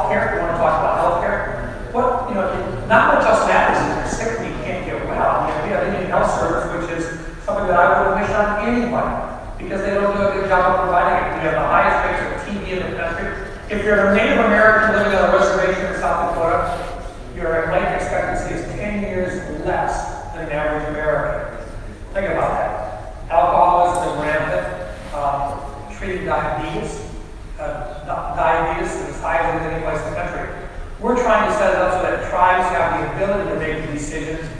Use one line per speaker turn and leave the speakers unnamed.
healthcare. You want to talk about healthcare? What, not much else matters if you're sick and you can't get well. We have Indian Health Service, which is something that I wouldn't wish on anybody because they don't do a good job of providing it. We have the highest rates of TB in the country. If you're a Native American living on a reservation in South Dakota, your life expectancy is 10 years less than an average American. Think about that. Alcoholism is rampant. Treating diabetes. Diabetes is as high as any place in the country. We're trying to set it up so that tribes have the ability to make decisions